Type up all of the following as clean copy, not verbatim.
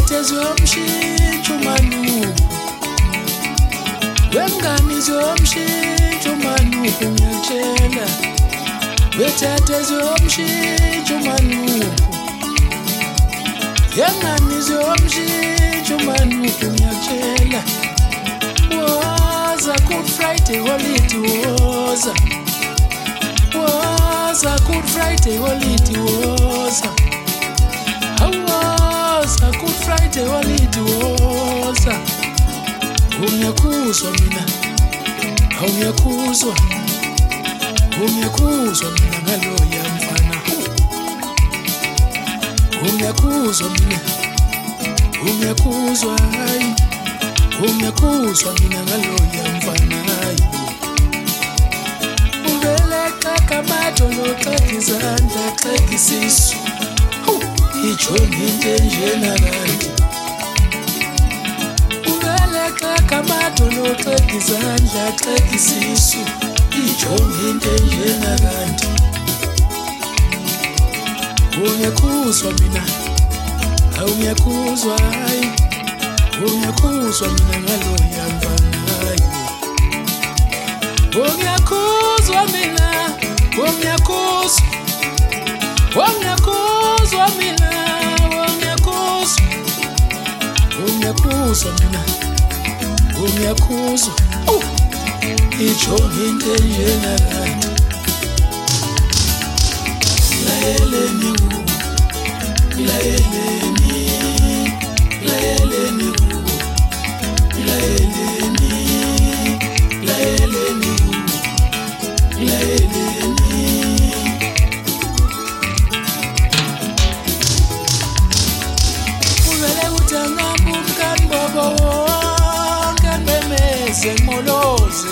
wethathe zomshintsho manu wemngani zomshintsho manu ngiyakutshela wethathe zomshintsho manu yemngani zomshintsho manu ngiyakutshela was a Good Friday holiday was a Good Friday holiday was a Good Friday holiday was ungiyakuzwa mina awungiyakuzwa mina ngaloya mfana ungiyakuzwa mina ungiyakuzwa mina ngaloya mfana uvele xaka madolo xaka izandla xaka isisu ijonge into enjena kanti uvele xaka madolo xaka izandla xaka isisu ijonge into enjena kanti ungiyakuzwa mina awungiyakuzwa ungiyakuzwa mina ngaloya mfana ungiyakuzwa mina ungiyakuzwa mina ungiyakuzwa mina ungiyakuzwa ijonge into enjena kanti layeleni uvele utangamba umkani baba wonke memeze ngimoloze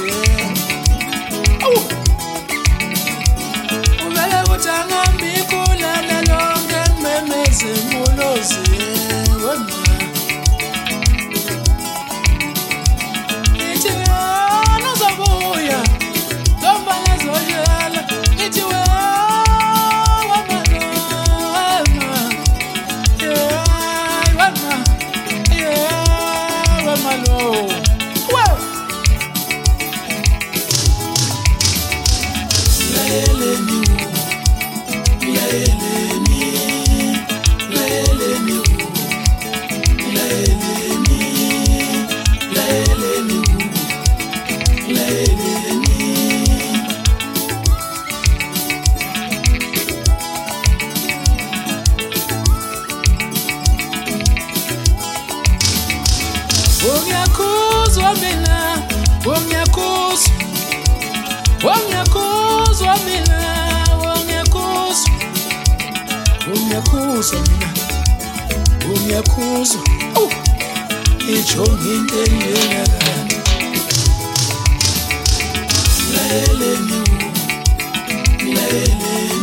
uvele utangamba ikulana lonke memeze ngimoloze wena ithi wena uzobuya ntomba ngezojela ithi wena malo wow layeleni ungiyakuzwa mina ungiyakuzwa mina ungiyakuzwa ijonge into enjena kanti layeleni